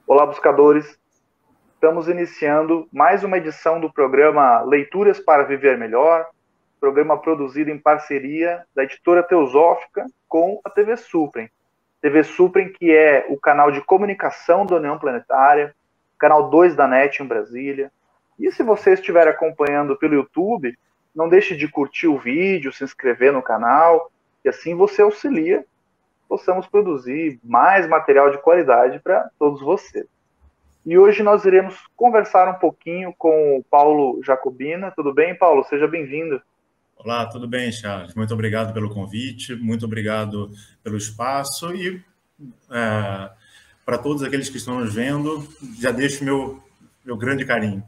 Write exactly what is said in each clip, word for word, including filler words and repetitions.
Olá, buscadores! Estamos iniciando mais uma edição do programa Leituras para Viver Melhor, programa produzido em parceria da editora Teosófica com a T V Suprem. T V Suprem, que é o canal de comunicação da União Planetária, canal dois da NET em Brasília. E se você estiver acompanhando pelo YouTube, não deixe de curtir o vídeo, se inscrever no canal, e assim você auxilia possamos produzir mais material de qualidade para todos vocês. E hoje nós iremos conversar um pouquinho com o Paulo Jacobina. Tudo bem, Paulo? Seja bem-vindo. Olá, tudo bem, Charles? Muito obrigado pelo convite, muito obrigado pelo espaço e é, para todos aqueles que estão nos vendo, já deixo meu, meu grande carinho.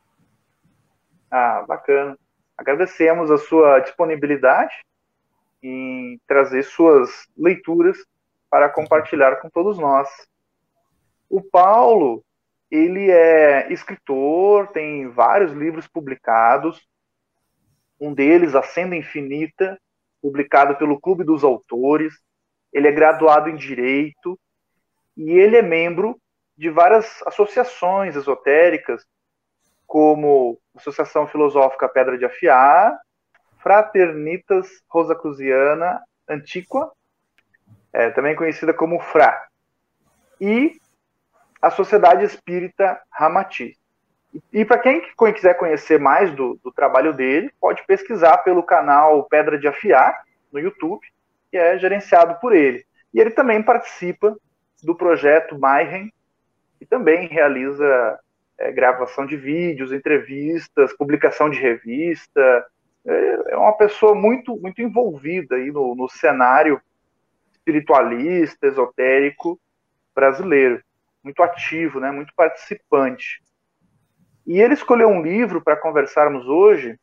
Ah, bacana. Agradecemos a sua disponibilidade em trazer suas leituras para compartilhar com todos nós. O Paulo, ele é escritor, tem vários livros publicados, um deles, A Senda Infinita, publicado pelo Clube dos Autores. Ele é graduado em Direito e ele é membro de várias associações esotéricas, como Associação Filosófica Pedra de Afiar, Fraternitas Rosacruciana Antiqua, é, também conhecida como Fra, e a Sociedade Espírita Ramati. E, e para quem quiser conhecer mais do, do trabalho dele, pode pesquisar pelo canal Pedra de Afiar, no YouTube, que é gerenciado por ele. E ele também participa do projeto Mayhem, e também realiza é, gravação de vídeos, entrevistas, publicação de revista. É, é uma pessoa muito, muito envolvida aí no, no cenário espiritualista, esotérico brasileiro. Muito ativo, né? Muito participante. E ele escolheu um livro para conversarmos hoje,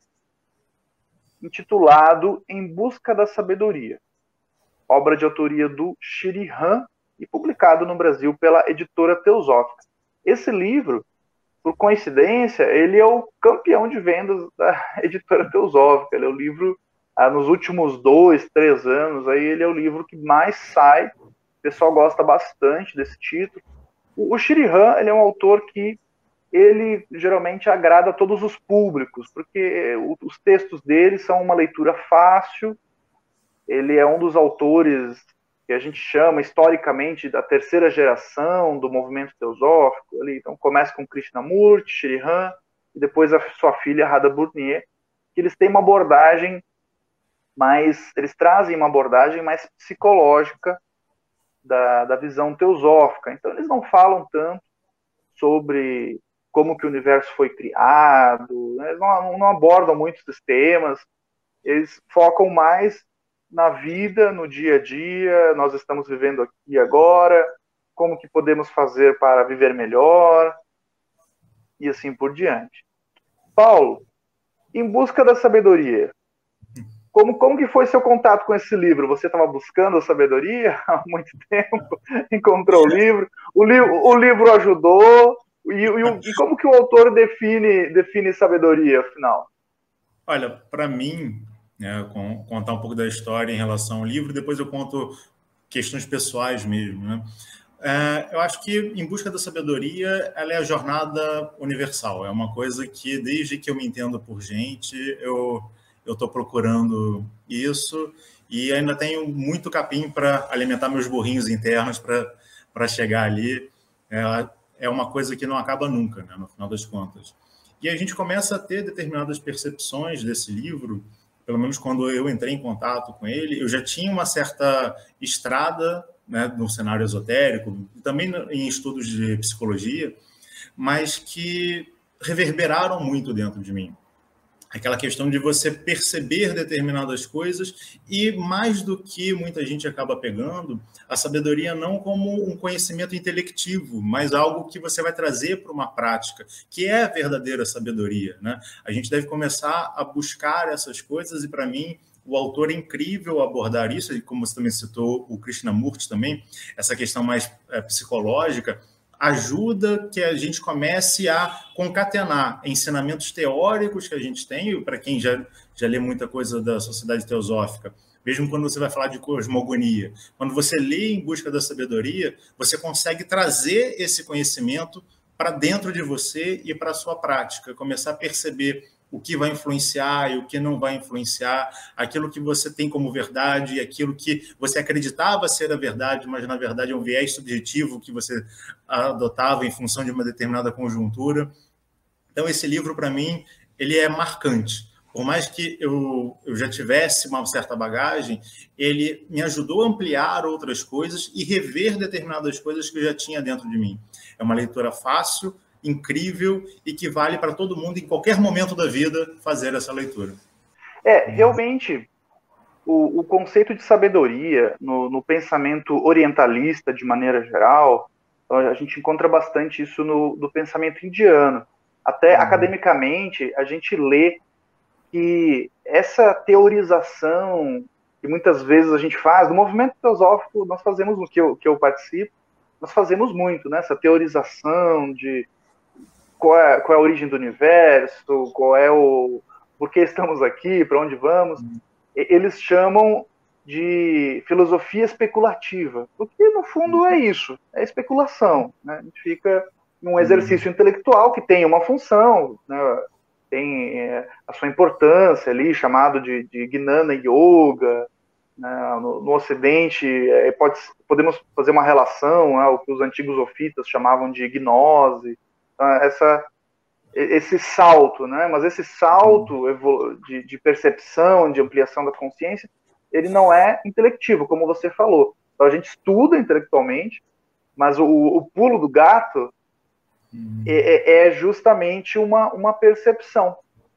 intitulado Em Busca da Sabedoria, obra de autoria do Shirihan e publicado no Brasil pela editora Teosófica. Esse livro, por coincidência, ele é o campeão de vendas da editora Teosófica. Ele é o livro, ah, nos últimos dois, três anos, aí ele é o livro que mais sai. O pessoal gosta bastante desse título. O Shirihan, ele é um autor que ele geralmente agrada a todos os públicos, porque os textos dele são uma leitura fácil. Ele é um dos autores que a gente chama historicamente da terceira geração do movimento teosófico. Ele então começa com Krishnamurti, Shirihan, e depois a sua filha Radha Burnier, que eles têm uma abordagem mais, eles trazem uma abordagem mais psicológica da, da visão teosófica. Então eles não falam tanto sobre como que o universo foi criado, né? Eles não, não abordam muito esses temas, eles focam mais na vida, no dia a dia. Nós estamos vivendo aqui e agora, como que podemos fazer para viver melhor, e assim por diante. Paulo, Em Busca da Sabedoria, como, como que foi seu contato com esse livro? Você estava buscando a sabedoria há muito tempo, encontrou o livro, o, li o livro ajudou, e, e, e como que o autor define, define sabedoria, afinal? Olha, para mim, né, contar um pouco da história em relação ao livro, depois eu conto questões pessoais mesmo, né? É, eu acho que Em Busca da Sabedoria, ela é a jornada universal, é uma coisa que desde que eu me entendo por gente, eu eu estou procurando isso e ainda tenho muito capim para alimentar meus burrinhos internos para chegar ali. É, é uma coisa que não acaba nunca, né, no final das contas. E a gente começa a ter determinadas percepções desse livro, pelo menos quando eu entrei em contato com ele, eu já tinha uma certa estrada, né, no cenário esotérico, também em estudos de psicologia, mas que reverberaram muito dentro de mim. Aquela questão de você perceber determinadas coisas e, mais do que muita gente acaba pegando, a sabedoria não como um conhecimento intelectivo, mas algo que você vai trazer para uma prática, que é a verdadeira sabedoria, né? A gente deve começar a buscar essas coisas e, para mim, o autor é incrível abordar isso, e como você também citou, o Krishnamurti também, essa questão mais é, psicológica, ajuda que a gente comece a concatenar ensinamentos teóricos que a gente tem, para quem já, já lê muita coisa da Sociedade Teosófica, mesmo quando você vai falar de cosmogonia. Quando você lê Em Busca da Sabedoria, você consegue trazer esse conhecimento para dentro de você e para a sua prática, começar a perceber o que vai influenciar e o que não vai influenciar, aquilo que você tem como verdade, aquilo que você acreditava ser a verdade, mas na verdade é um viés subjetivo que você adotava em função de uma determinada conjuntura. Então, esse livro, para mim, ele é marcante. Por mais que eu, eu já tivesse uma certa bagagem, ele me ajudou a ampliar outras coisas e rever determinadas coisas que eu já tinha dentro de mim. É uma leitura fácil, incrível e que vale para todo mundo, em qualquer momento da vida, fazer essa leitura. É, realmente, o, o conceito de sabedoria no, no pensamento orientalista, de maneira geral, a gente encontra bastante isso no, no pensamento indiano. Até uhum. academicamente, a gente lê que essa teorização que muitas vezes a gente faz, no movimento filosófico, nós fazemos, no que eu, que eu participo, nós fazemos muito, né? Essa teorização de qual é, qual é a origem do universo, qual é o... por que estamos aqui, para onde vamos. Uhum. Eles chamam de filosofia especulativa, porque no fundo é isso, é especulação, né? A gente fica num exercício uhum. intelectual que tem uma função, né? Tem é, a sua importância ali, chamado de, de Gnana Yoga, né? no, no Ocidente é, pode, podemos fazer uma relação, né? O que os antigos sofistas chamavam de gnose, né? Essa, esse salto, né? Mas esse salto de, de percepção, de ampliação da consciência, ele não é intelectivo, como você falou. Então a gente estuda intelectualmente, mas o, o pulo do gato hum. é, é justamente uma, uma percepção.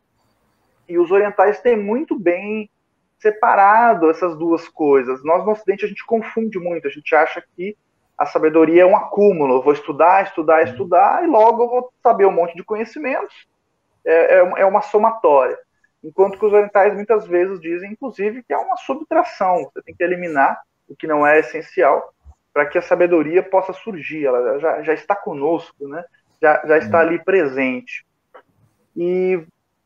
E os orientais têm muito bem separado essas duas coisas. Nós, no Ocidente, a gente confunde muito. A gente acha que a sabedoria é um acúmulo. Eu vou estudar, estudar, estudar, e logo eu vou saber um monte de conhecimentos. É, é uma somatória. Enquanto que os orientais muitas vezes dizem, inclusive, que é uma subtração. Você tem que eliminar o que não é essencial para que a sabedoria possa surgir. Ela já, já está conosco, né? já, já está ali presente. E,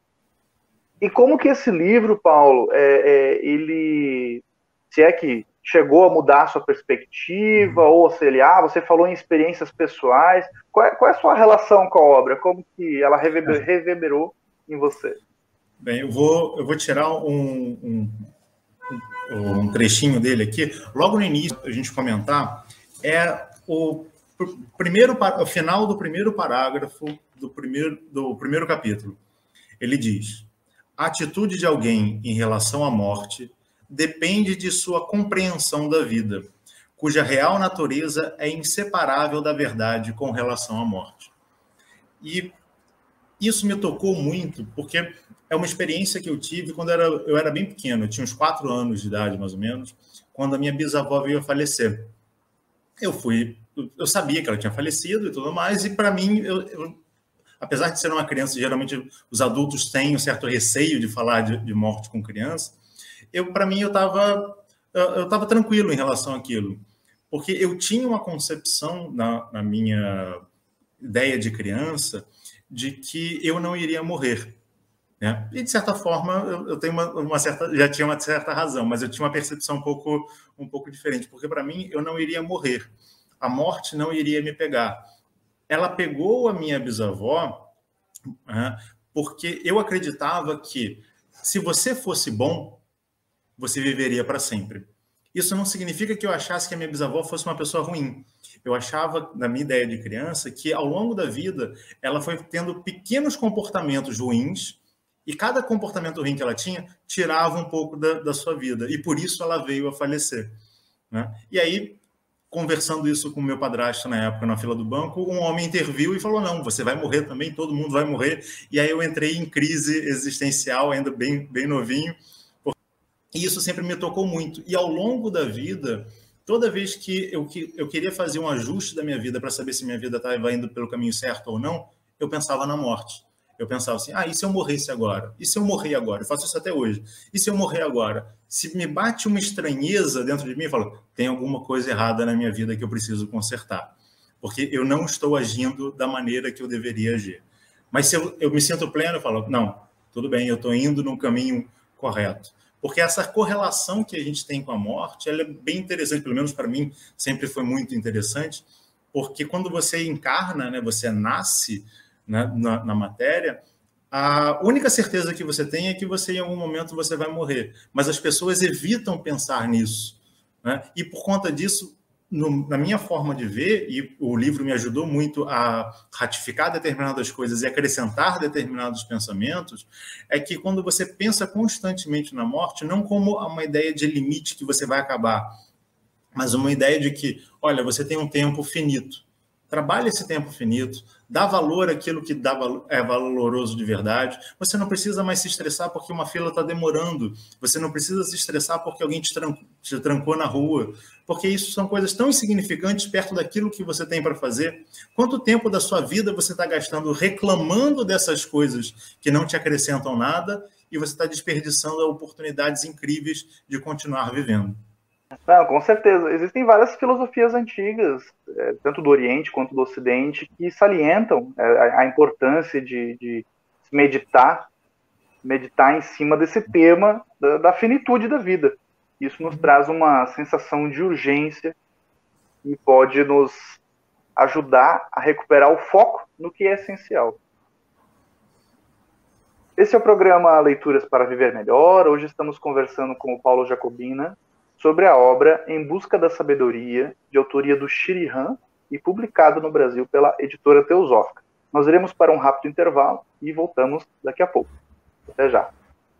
e como que esse livro, Paulo, é, é, ele, se é que chegou a mudar a sua perspectiva, ou se ele, ah, você falou em experiências pessoais, qual é, qual é a sua relação com a obra? Como que ela reverberou, reverberou em você? Bem, eu vou, eu vou tirar um, um, um trechinho dele aqui. Logo no início, a gente comentar, é o, primeiro, o final do primeiro parágrafo do primeiro, do primeiro capítulo. Ele diz: a atitude de alguém em relação à morte depende de sua compreensão da vida, cuja real natureza é inseparável da verdade com relação à morte. E isso me tocou muito, porque é uma experiência que eu tive quando eu era, eu era bem pequeno, eu tinha uns quatro anos de idade, mais ou menos, quando a minha bisavó veio a falecer. Eu fui, eu sabia que ela tinha falecido e tudo mais, e para mim, eu, eu, apesar de ser uma criança, geralmente os adultos têm um certo receio de falar de, de morte com criança, eu, para mim, eu estava eu estava tranquilo em relação àquilo, porque eu tinha uma concepção na, na minha ideia de criança de que eu não iria morrer, né? E, de certa forma, eu, eu tenho uma, uma certa, já tinha uma certa razão, mas eu tinha uma percepção um pouco, um pouco diferente, porque, para mim, eu não iria morrer. A morte não iria me pegar. Ela pegou a minha bisavó, né, porque eu acreditava que, se você fosse bom, você viveria para sempre. Isso não significa que eu achasse que a minha bisavó fosse uma pessoa ruim. Eu achava, na minha ideia de criança, que ao longo da vida ela foi tendo pequenos comportamentos ruins e cada comportamento ruim que ela tinha tirava um pouco da, da sua vida. E por isso ela veio a falecer, né? E aí, conversando isso com o meu padrasto na época, na fila do banco, um homem interviu e falou: não, você vai morrer também, todo mundo vai morrer. E aí eu entrei em crise existencial, ainda bem, bem novinho. E isso sempre me tocou muito. E ao longo da vida, toda vez que eu, que eu queria fazer um ajuste da minha vida para saber se minha vida estava indo pelo caminho certo ou não, eu pensava na morte. Eu pensava assim: ah, e se eu morresse agora? E se eu morrer agora? Eu faço isso até hoje. E se eu morrer agora? Se me bate uma estranheza dentro de mim, eu falo: tem alguma coisa errada na minha vida que eu preciso consertar. Porque eu não estou agindo da maneira que eu deveria agir. Mas se eu, eu me sinto pleno, eu falo: não, tudo bem, eu estou indo num caminho correto. Porque essa correlação que a gente tem com a morte, ela é bem interessante, pelo menos para mim, sempre foi muito interessante, porque quando você encarna, né, você nasce, né, na, na matéria, a única certeza que você tem é que você, em algum momento, você vai morrer. Mas as pessoas evitam pensar nisso, né? E, por conta disso, no, na minha forma de ver, e o livro me ajudou muito a ratificar determinadas coisas e acrescentar determinados pensamentos, é que quando você pensa constantemente na morte, não como uma ideia de limite que você vai acabar, mas uma ideia de que, olha, você tem um tempo finito, trabalhe esse tempo finito, dá valor àquilo que dá, é valoroso de verdade. Você não precisa mais se estressar porque uma fila está demorando. Você não precisa se estressar porque alguém te, tran te trancou na rua. Porque isso são coisas tão insignificantes perto daquilo que você tem para fazer. Quanto tempo da sua vida você está gastando reclamando dessas coisas que não te acrescentam nada e você está desperdiçando oportunidades incríveis de continuar vivendo? Não, com certeza. Existem várias filosofias antigas, é, tanto do Oriente quanto do Ocidente, que salientam é, a, a importância de, de meditar, meditar em cima desse tema da, da finitude da vida. Isso nos traz uma sensação de urgência e pode nos ajudar a recuperar o foco no que é essencial. Esse é o programa Leituras para Viver Melhor. Hoje estamos conversando com o Paulo Jacobina sobre a obra Em Busca da Sabedoria, de autoria do Shiri Han e publicado no Brasil pela editora Teosófica. Nós iremos para um rápido intervalo e voltamos daqui a pouco. Até já.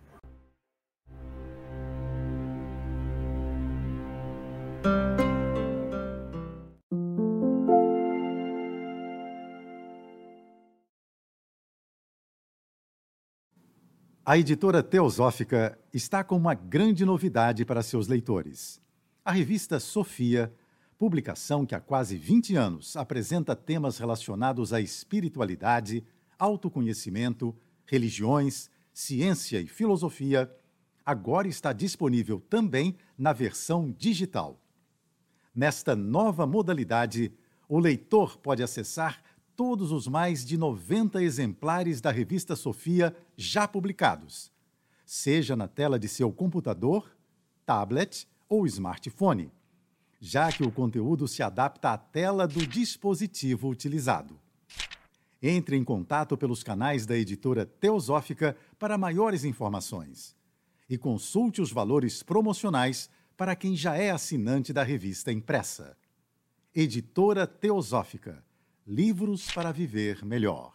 A editora Teosófica está com uma grande novidade para seus leitores. A revista Sofia, publicação que há quase vinte anos apresenta temas relacionados à espiritualidade, autoconhecimento, religiões, ciência e filosofia, agora está disponível também na versão digital. Nesta nova modalidade, o leitor pode acessar todos os mais de noventa exemplares da revista Sofia já publicados, seja na tela de seu computador, tablet ou smartphone, já que o conteúdo se adapta à tela do dispositivo utilizado. Entre em contato pelos canais da editora Teosófica para maiores informações e consulte os valores promocionais para quem já é assinante da revista impressa. Editora Teosófica. Livros para viver melhor.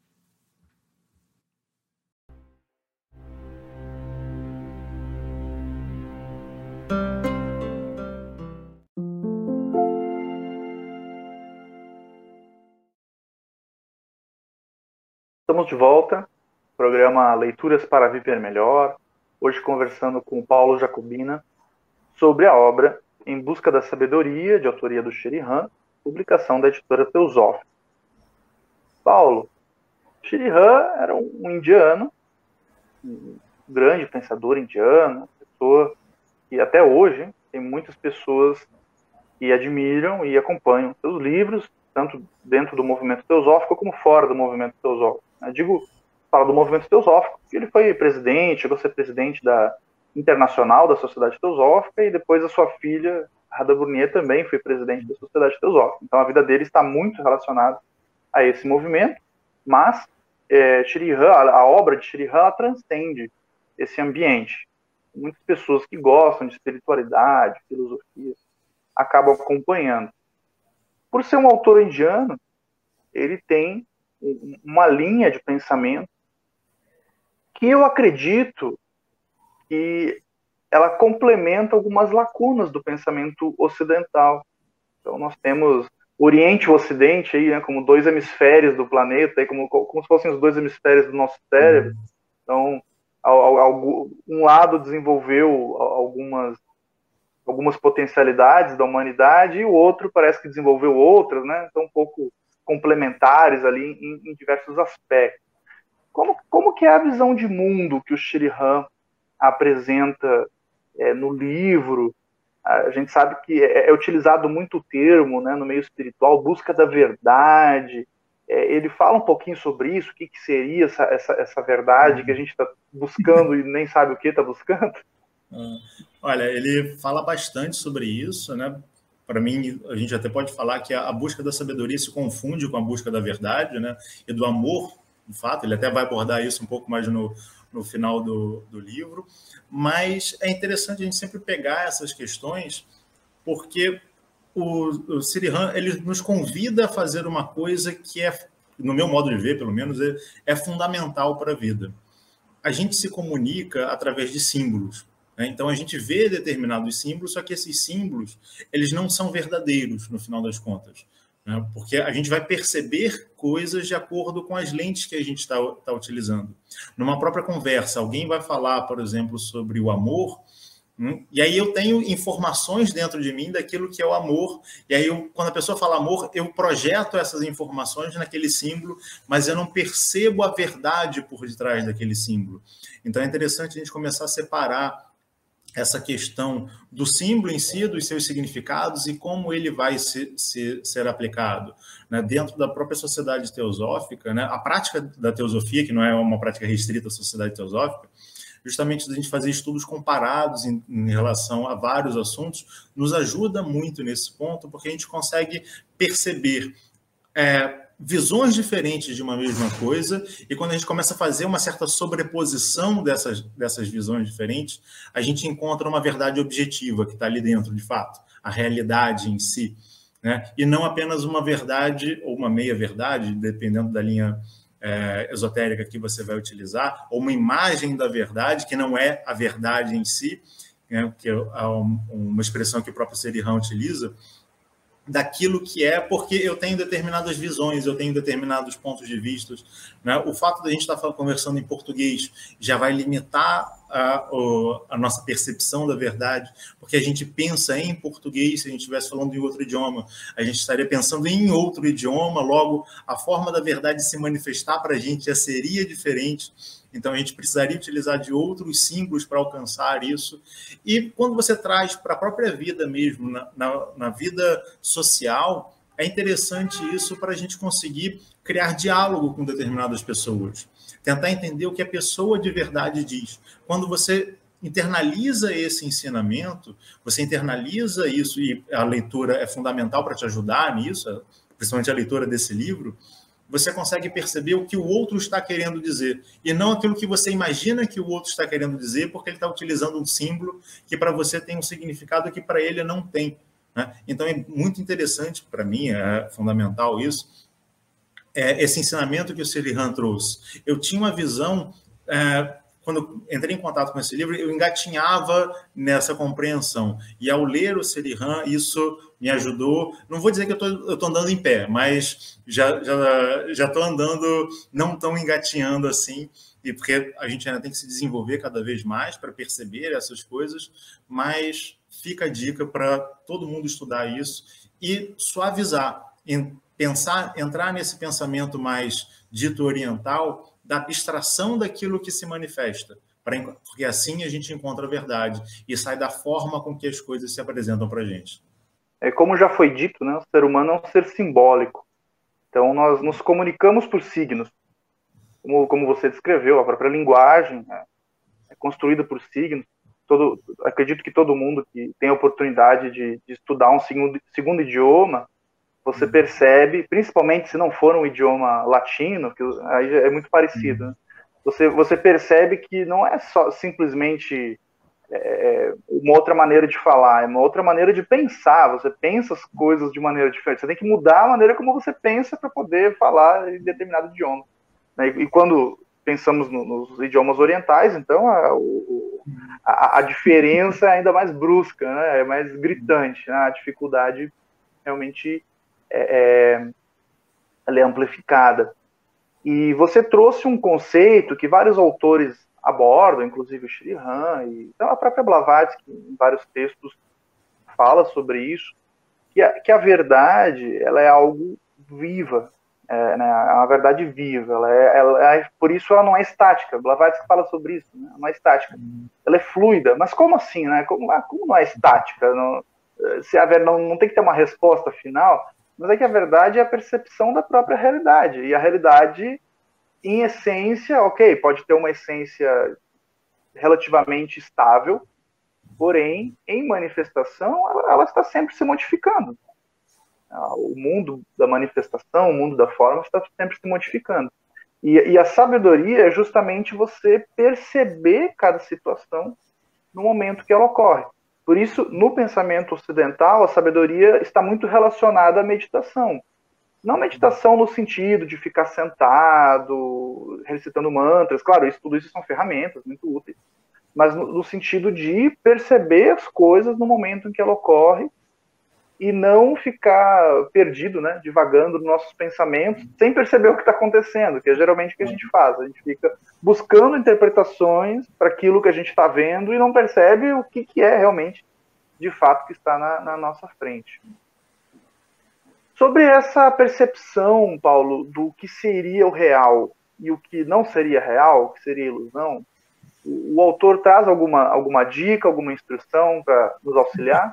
Estamos de volta, programa Leituras para Viver Melhor, hoje conversando com o Paulo Jacobina sobre a obra Em Busca da Sabedoria, de autoria do Shiri Han, publicação da editora Teosófica. Paulo, Shiri Han era um indiano, um grande pensador indiano, uma pessoa que até hoje tem muitas pessoas que admiram e acompanham seus livros, tanto dentro do movimento teosófico como fora do movimento teosófico. Eu digo, falo do movimento teosófico, porque ele foi presidente, chegou a ser presidente da Internacional da Sociedade Teosófica e depois a sua filha, Radha Burnier, também foi presidente da Sociedade Teosófica. Então a vida dele está muito relacionada a esse movimento, mas é, Shiri Han, a, a obra de Shiri Han transcende esse ambiente. Muitas pessoas que gostam de espiritualidade, filosofia, acabam acompanhando. Por ser um autor indiano, ele tem uma linha de pensamento que eu acredito que ela complementa algumas lacunas do pensamento ocidental. Então nós temos Oriente e Ocidente aí, né, como dois hemisférios do planeta, aí, como, como se fossem os dois hemisférios do nosso cérebro. Então, ao, ao, um lado desenvolveu algumas, algumas potencialidades da humanidade e o outro parece que desenvolveu outras, né? Então um pouco complementares ali em, em diversos aspectos. Como, como que é a visão de mundo que o Shiri Han apresenta é, no livro? A gente sabe que é, é utilizado muito o termo, né, no meio espiritual, busca da verdade. É, ele fala um pouquinho sobre isso, o que, que seria essa, essa, essa verdade que a gente está buscando e nem sabe o que está buscando? Olha, ele fala bastante sobre isso, né? Para mim, a gente até pode falar que a busca da sabedoria se confunde com a busca da verdade, né? E do amor, de fato, ele até vai abordar isso um pouco mais no, no final do, do livro, mas é interessante a gente sempre pegar essas questões, porque o, o Srihan, ele nos convida a fazer uma coisa que é, no meu modo de ver, pelo menos, é, é fundamental para a vida. A gente se comunica através de símbolos. Então, a gente vê determinados símbolos, só que esses símbolos eles não são verdadeiros, no final das contas. Né? Porque a gente vai perceber coisas de acordo com as lentes que a gente está tá utilizando. Numa própria conversa, alguém vai falar, por exemplo, sobre o amor, hum, e aí eu tenho informações dentro de mim daquilo que é o amor, e aí eu, quando a pessoa fala amor, eu projeto essas informações naquele símbolo, mas eu não percebo a verdade por detrás daquele símbolo. Então, é interessante a gente começar a separar essa questão do símbolo em si, dos seus significados e como ele vai se, se, ser aplicado. Né? Dentro da própria sociedade teosófica, né? A prática da teosofia, que não é uma prática restrita à sociedade teosófica, justamente a gente fazer estudos comparados em, em relação a vários assuntos, nos ajuda muito nesse ponto, porque a gente consegue perceber é, visões diferentes de uma mesma coisa, e quando a gente começa a fazer uma certa sobreposição dessas, dessas visões diferentes, a gente encontra uma verdade objetiva que está ali dentro, de fato, a realidade em si, né? E não apenas uma verdade ou uma meia-verdade, dependendo da linha é, esotérica que você vai utilizar, ou uma imagem da verdade, que não é a verdade em si, né? Que é uma expressão que o próprio Srihan utiliza, daquilo que é, porque eu tenho determinadas visões, eu tenho determinados pontos de vista. Né? O fato de a gente estar conversando em português já vai limitar a, a nossa percepção da verdade, porque a gente pensa em português, se a gente estivesse falando em outro idioma, a gente estaria pensando em outro idioma, logo a forma da verdade se manifestar para a gente já seria diferente. Então, a gente precisaria utilizar de outros símbolos para alcançar isso. E quando você traz para a própria vida mesmo, na, na, na vida social, é interessante isso para a gente conseguir criar diálogo com determinadas pessoas. Tentar entender o que a pessoa de verdade diz. Quando você internaliza esse ensinamento, você internaliza isso, e a leitura é fundamental para te ajudar nisso, principalmente a leitura desse livro, você consegue perceber o que o outro está querendo dizer, e não aquilo que você imagina que o outro está querendo dizer, porque ele está utilizando um símbolo que para você tem um significado que para ele não tem. Né? Então, é muito interessante, para mim, é fundamental isso, é esse ensinamento que o Srihan trouxe. Eu tinha uma visão... É, quando eu entrei em contato com esse livro, eu engatinhava nessa compreensão. E ao ler o Srihan, isso me ajudou. Não vou dizer que eu estou andando em pé, mas já já já estou andando não tão engatinhando assim, e porque a gente ainda tem que se desenvolver cada vez mais para perceber essas coisas, mas fica a dica para todo mundo estudar isso e suavizar, pensar, entrar nesse pensamento mais dito oriental, da abstração daquilo que se manifesta, porque assim a gente encontra a verdade e sai da forma com que as coisas se apresentam para a gente. É, como já foi dito, né, o ser humano é um ser simbólico. Então, nós nos comunicamos por signos. Como, como você descreveu, a própria linguagem né, é construída por signos. Todo, acredito que todo mundo que tem a oportunidade de, de estudar um segundo, segundo idioma, você percebe, principalmente se não for um idioma latino, que aí é muito parecido, né? você, você percebe que não é só simplesmente é, uma outra maneira de falar, é uma outra maneira de pensar, você pensa as coisas de maneira diferente, você tem que mudar a maneira como você pensa para poder falar em determinado idioma. Né? E, e quando pensamos no, nos idiomas orientais, então a, o, a, a diferença é ainda mais brusca, né? É mais gritante, né? A dificuldade realmente É, é, ela é amplificada. E você trouxe um conceito que vários autores abordam, inclusive o Srihan e então a própria Blavatsky, em vários textos, fala sobre isso, que a, que a verdade ela é algo viva, é, né, é uma verdade viva, ela é, ela é, por isso ela não é estática. Blavatsky fala sobre isso, né, não é estática, ela é fluida. Mas como assim? Né? Como, como não é estática? Não, se a, não, não tem que ter uma resposta final. Mas é que a verdade é a percepção da própria realidade. E a realidade, em essência, ok, pode ter uma essência relativamente estável, Porém, em manifestação, ela, ela está sempre se modificando. O mundo da manifestação, o mundo da forma está sempre se modificando. E, e a sabedoria é justamente você perceber cada situação no momento que ela ocorre. Por isso, no pensamento ocidental, a sabedoria está muito relacionada à meditação. Não meditação no sentido de ficar sentado, recitando mantras. Claro, isso, tudo isso são ferramentas muito úteis. Mas no, no sentido de perceber as coisas no momento em que ela ocorre e não ficar perdido, né, divagando nos nossos pensamentos, sem perceber o que está acontecendo, que é geralmente o que a gente faz. A gente fica buscando interpretações para aquilo que a gente está vendo e não percebe o que, que é realmente, de fato, que está na, na nossa frente. Sobre essa percepção, Paulo, do que seria o real e o que não seria real, o que seria ilusão, o, o autor traz alguma, alguma dica, alguma instrução para nos auxiliar?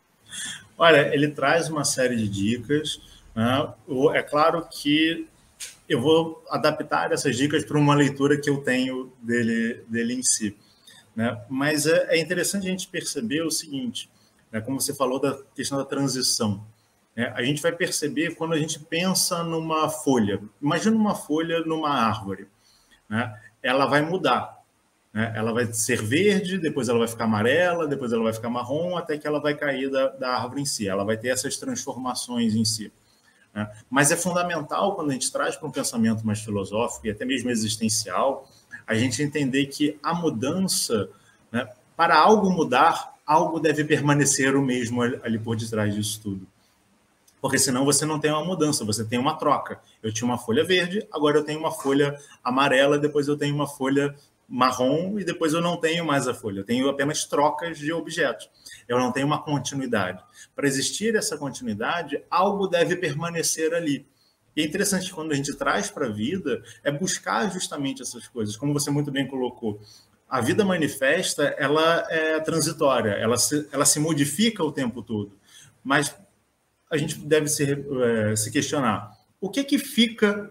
Olha, ele traz uma série de dicas, né? É claro que eu vou adaptar essas dicas para uma leitura que eu tenho dele, dele em si, né? Mas é, é interessante a gente perceber o seguinte, né? Como você falou da questão da transição, né? A gente vai perceber quando a gente pensa numa folha. Imagina uma folha numa árvore, né? Ela vai mudar. Ela vai ser verde, depois ela vai ficar amarela, depois ela vai ficar marrom, até que ela vai cair da, da árvore em si. Ela vai ter essas transformações em si. Né? Mas é fundamental, quando a gente traz para um pensamento mais filosófico e até mesmo existencial, a gente entender que a mudança, né, para algo mudar, algo deve permanecer o mesmo ali por detrás disso tudo. Porque senão você não tem uma mudança, você tem uma troca. Eu tinha uma folha verde, agora eu tenho uma folha amarela, depois eu tenho uma folha marrom e depois eu não tenho mais a folha. Eu tenho apenas trocas de objetos. Eu não tenho uma continuidade. Para existir essa continuidade, algo deve permanecer ali. E é interessante que quando a gente traz para a vida, é buscar justamente essas coisas. Como você muito bem colocou, a vida manifesta, ela é transitória, ela se, ela se modifica o tempo todo. Mas a gente deve se, é, se questionar, o que que fica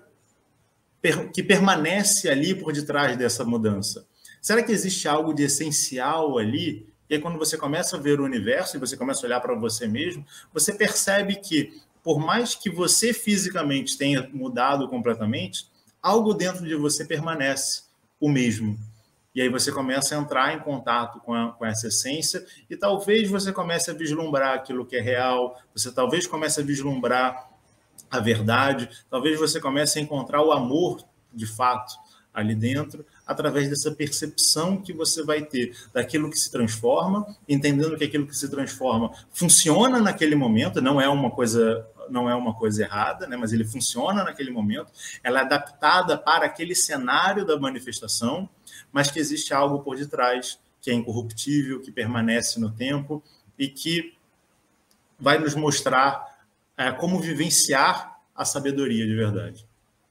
que permanece ali por detrás dessa mudança? Será que existe algo de essencial ali? E aí, quando você começa a ver o universo e você começa a olhar para você mesmo, você percebe que, por mais que você fisicamente tenha mudado completamente, algo dentro de você permanece o mesmo. E aí você começa a entrar em contato com, a, com essa essência e talvez você comece a vislumbrar aquilo que é real, você talvez comece a vislumbrar a verdade, talvez você comece a encontrar o amor, de fato, ali dentro, através dessa percepção que você vai ter daquilo que se transforma, entendendo que aquilo que se transforma funciona naquele momento, não é uma coisa, não é uma coisa errada, né? Mas ele funciona naquele momento, ela é adaptada para aquele cenário da manifestação, mas que existe algo por detrás, que é incorruptível, que permanece no tempo e que vai nos mostrar É, como vivenciar a sabedoria de verdade.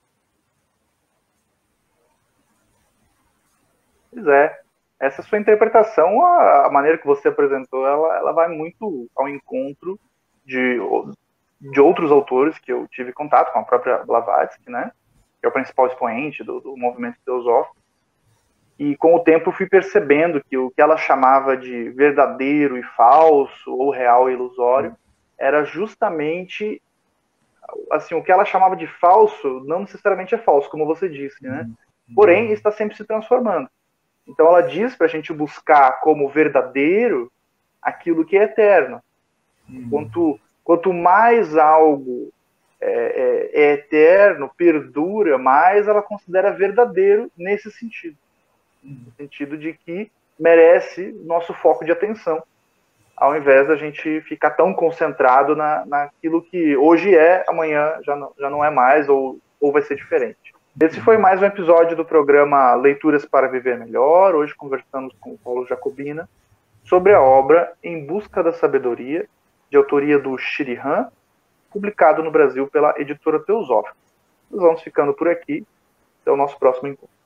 Pois é. Essa sua interpretação, a, a maneira que você apresentou, ela, ela vai muito ao encontro de, de outros autores que eu tive contato, com a própria Blavatsky, né, que é o principal expoente do, do movimento teosófico. E com o tempo eu fui percebendo que o que ela chamava de verdadeiro e falso, ou real e ilusório, era justamente, assim, o que ela chamava de falso, não necessariamente é falso, como você disse, né? Porém, está sempre se transformando. Então, ela diz para a gente buscar como verdadeiro aquilo que é eterno. Uhum. Quanto, quanto mais algo é, é, é eterno, perdura, mais ela considera verdadeiro nesse sentido. Uhum. No sentido de que merece nosso foco de atenção, ao invés da gente ficar tão concentrado na, naquilo que hoje é, amanhã já não, já não é mais, ou, ou vai ser diferente. Esse foi mais um episódio do programa Leituras para Viver Melhor. Hoje conversamos com o Paulo Jacobina sobre a obra Em Busca da Sabedoria, de autoria do Shri Ram, publicado no Brasil pela editora Teosófica. Nós vamos ficando por aqui. Até o nosso próximo encontro.